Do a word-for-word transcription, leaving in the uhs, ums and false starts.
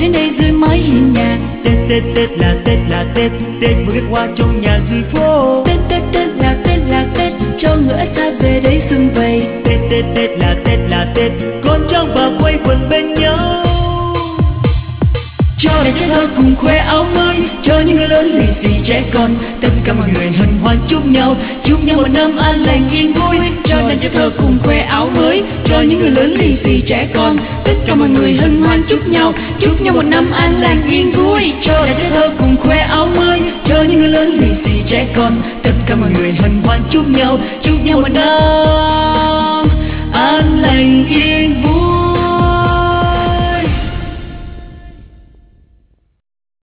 đến đây dưới mái hiên nhà. Tết Tết Tết là Tết là Tết, Tết với kết hoa trong nhà dưới phố. Tết Tết Tết là Tết là Tết, cho người ở xa về đây sum vầy. Tết Tết Tết là Tết là Tết, con cháu bà quây quần bên nhau. Cho đàn trẻ thơ cùng khoe áo mới, cho những người lớn lì xì trẻ con, tất cả mọi người hân hoan chúc nhau, chúc nhau một năm an lành yên vui. Cho đàn trẻ thơ cùng khoe áo mới, cho những người lớn lì xì trẻ con, tất cả mọi người hân hoan chúc nhau, chúc nhau một năm an lành yên vui. Cho đàn trẻ thơ cùng khoe áo mới, cho những người lớn lì xì trẻ con, tất cả mọi người hân hoan chúc nhau, chúc nhau một năm